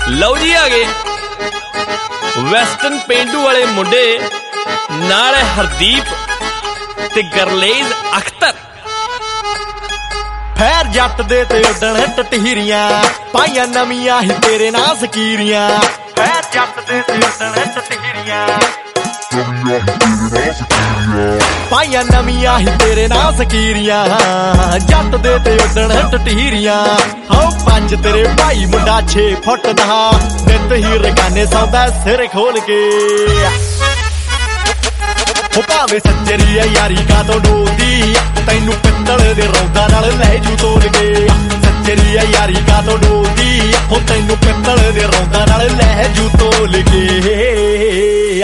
ਲਓ ਜੀ ਆ ਗਏ ਵੈਸਟਰਨ ਪੇਂਡੂ ਵਾਲੇ ਮੁੰਡੇ ਨਾਲ ਹਰਦੀਪ ਤੇ ਗਰਲੇਜ਼ ਅਖਤਰ। ਫੈਰ ਜੱਟ ਦੇ ਤੇ ਉੱਡਣ ਟਟਹੀਰੀਆਂ ਪਾਈਆਂ ਨਵੀਆਂ ਹੀ ਤੇਰੇ ਨਾਲ ਸਕੀਰੀਆਂ। ਫੈਰ ਜੱਟ ਦੇ ਤੇ ਉੱਡਣ ਟਟਹੀਰੀਆਂ ਪਾਈਆਂ ਨਵੀਆਂ ਹੀ ਤੇਰੇ ਨਾਲ ਸਕੀਰੀਆਂ। ਜੱਟ ਦੇ ਤੇ ਉੱਡਣ ਟਟਹੀਰੀਆਂ ਹੋ ਪੰਜ ਤੇਰੇ ਭਾਈ ਮੁੰਡਾ 6 ਫੁੱਟ ਦਾ ਨਿੱਤ ਹੀ ਰਗਾਨੇ ਸੌਂਦਾ ਸਿਰ ਖੋਲ ਕੇ। ਹੋ ਭਾਵੇਂ ਸੱਜਰੀ ਆ ਯਾਰੀ ਕਾਤੋਂ ਡੋਲਦੀ ਤੈਨੂੰ ਪਿੱਤਲ ਦੇ ਰੌਂਦਾਂ ਨਾਲ ਲੈ ਜੂ ਤੋਲ ਕੇ। ਸੱਜਰੀ ਆ ਯਾਰੀ ਕਾਤੋਂ ਡੋਲਦੀ ਹੋ ਤੈਨੂੰ ਪਿੱਤਲ ਦੇ ਰੌਂਦਾਂ ਨਾਲ ਲੈ ਜੂ ਤੋਲ ਕੇ।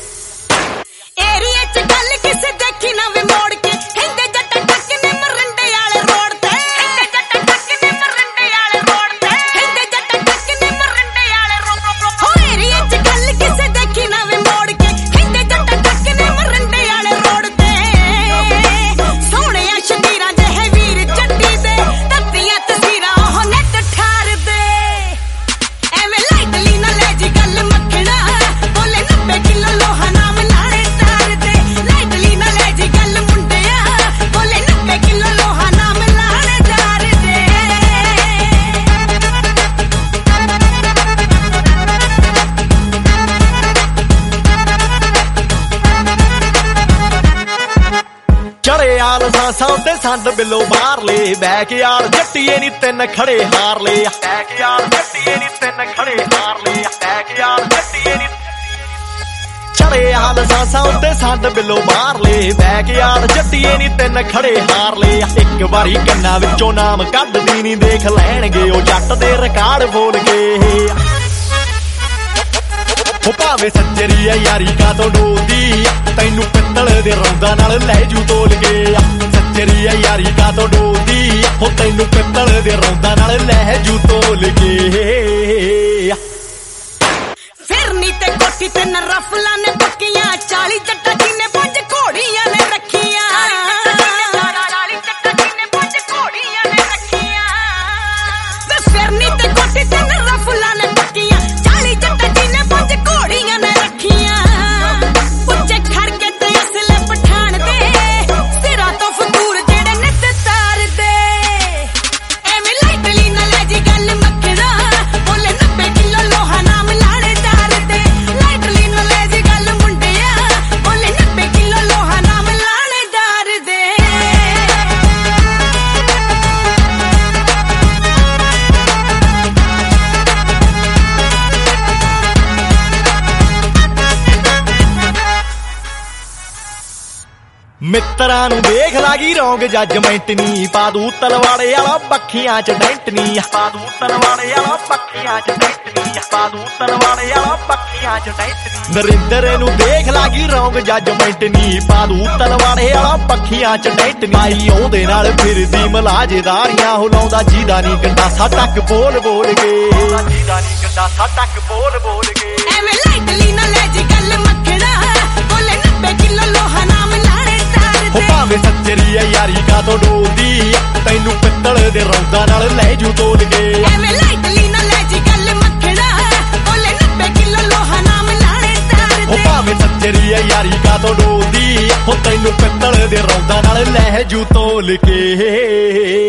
ਚੜੇ ਆਲ ਸਾਸਾਂ ਤੇ ਸੰਦ ਬਿੱਲੋ ਬਾਹਰਲੇ ਬੈਕ ਯਾਰ ਜੱਟੀਏ ਨੀ ਤਿੰਨ ਖੜੇ ਹਾਰ ਲਏ। ਬੈਕ ਯਾਰ ਜੱਟੀਏ ਨੀ ਤਿੰਨ ਖੜੇ ਹਾਰ ਲਏ। ਬੈਕ ਯਾਰ ਜੱਟੀਏ ਨੀ ਚੜੇ ਆਲ ਸਾਸਾਂ ਤੇ ਸੰਦ ਬਿੱਲੋ ਬਾਹਰਲੇ ਬੈਕ ਯਾਰ ਜੱਟੀਏ ਨੀ ਤਿੰਨ ਖੜੇ ਹਾਰ ਲਏ। ਇੱਕ ਵਾਰੀ ਕੰਨਾਂ ਵਿੱਚੋਂ ਨਾਮ ਕੱਢਦੀ ਨੀ ਦੇਖ ਲੈਣਗੇ ਉਹ ਜੱਟ ਦੇ ਰਿਕਾਰਡ ਬੋਲ ਕੇ। ਹੋ ਭਾਵੇਂ ਸੱਜਰੀ ਆ ਯਾਰੀ ਕਾਤੋਂ ਡੋਲਦੀ ਤੈਨੂੰ ਪਿੱਤਲ ਦੇ ਰੌਂਦਾਂ ਨਾਲ ਲੈ ਜੂ ਤੋਲ ਕੇ। ਸੱਜਰੀ ਆ ਯਾਰੀ ਕਾਤੋਂ ਡੋਲਦੀ ਹੋ ਤੈਨੂੰ ਪਿੱਤਲ ਦੇ ਰੌਂਦਾਂ ਨਾਲ ਲੈ ਜੂ ਤੋਲ ਕੇ। ਫਿਰਨੀ ਤੇ ਕੋਠੀ ਤੇ ਨਰਫਲਾਂ ਨੇ ਪੱਕੀਆਂ 40 ਜੱਟਾਂ ਜੀ ਨੇ 5 ਘੋੜੀਆਂ ਨੇ ਰੱਖੀਆਂ। ਫਿਰਨੀ ਤੇ ਕੋਠੀ ਤੇ ਨਰਫਲਾਂ ਨੇ ਪੱਕੀਆਂ 40 ਜੱਟਾਂ ਜੀ ਨੇ 5 ਘੋੜੀਆਂ ਨੇ ਰੱਖੀਆਂ। ਉੱਚੇ ਖੜ ਕੇ ਤੇ ਅਸਲੇ ਪਠਾਣ ਦੇ ਸਿਰਾਂ ਤੋਂ ਫਤੂਰ ਜਿਹੜੇ ਨਿੱਤ ਤਾਰਦੇ। ਐਵੇਂ ਲਾਈਟਲੀ ਨਾ ਲੈ ਜੀ ਗੱਲ ਮੱਖਣਾ ਬੋਲੇ 90 ਕਿਲੋ ਲੋਹਾ ਨਾਮ ਲਾਣੇ ਤਾਰਦੇ। ਲਾਈਟਲੀ ਨਾ ਲੈ ਜੀ ਗੱਲ ਮੁੰਡਿਆ ਬੋਲੇ 90 ਕਿਲੋ ਲੋਹਾ ਨਾਮ ਲਾਣੇ ਤਾਰਦੇ। ਮਿੱਤਰਾਂ ਨੂੰ ਦੇਖ ਲਾਗੀ ਰੌਂਗ ਜੱਜਮੈਂਟ ਨੀ ਪਾ ਦੂ ਤਲਵਾੜੇ ਵਾਲਾ ਪੱਖੀਆਂ ਚ ਡੈਂਟ ਨੀ। ਪਾ ਦੂ ਤਲਵਾੜੇ ਵਾਲਾ ਪੱਖੀਆਂ ਚ ਡੈਂਟ ਨੀ। ਪਾ ਦੂ ਤਲਵਾੜੇ ਵਾਲਾ ਪੱਖੀਆਂ ਚ ਡੈਂਟ ਨੀ। ਨਰਿੰਦਰ ਨੂੰ ਦੇਖ ਲਾਗੀ ਰੌਂਗ ਜੱਜਮੈਂਟ ਨੀ ਪਾ ਦੂ ਤਲਵਾੜੇ ਵਾਲਾ ਪੱਖੀਆਂ ਚ ਡੈਂਟ ਨੀ। ਆਈ ਉਹਦੇ ਨਾਲ ਫਿਰਦੀ ਮਲਾਜੇਦਾਰੀਆਂ ਹੋ ਲਾਉਂਦਾ ਜੀਦਾ ਨੀ ਗੰਡਾਸਾ ਟੱਕ ਬੋਲ ਬੋਲ ਕੇ। ਜੀਦਾ ਨੀ ਗੰਡਾਸਾ ਟੱਕ ਬੋਲ ਬੋਲ ਕੇ। ਐਵੇਂ ਲਾਈਟਲੀ ਨਾ ਲੈ ਜੀ ਗੱਲ ਮੱਖਣਾ ਬੋਲੇ 90 ਕਿਲੋ ਲੋਹਾ ਨਾਮ ਲਾਣੇ ਤਾਰਦੇ। ਹੋ ਭਾਵੇਂ ਸੱਜਰੀ ਆ ਯਾਰੀ ਕਾਤੋਂ ਡੋਲਦੀ ਤੈਨੂੰ ਪਿੱਤਲ ਦੇ ਰੌਂਦਾਂ ਨਾਲ ਲੈ ਜੂ ਤੋਲ ਕੇ। ਐਵੇਂ ਲਾਈਟਲੀ ਨਾ ਲੈ ਜੀ ਗੱਲ ਮੱਖਣਾ ਬੋਲੇ 90 ਕਿਲੋ ਲੋਹਾ ਨਾਮ ਲਾਣੇ ਤਾਰਦੇ। ਹੋ ਭਾਵੇਂ ਸੱਜਰੀ ਆ ਯਾਰੀ ਕਾਤੋਂ ਡੋਲਦੀ ਹੋ ਤੈਨੂੰ ਪਿੱਤਲ ਦੇ ਰੌਂਦਾਂ ਨਾਲ ਲੈ ਜੂ ਤੋਲ ਕੇ।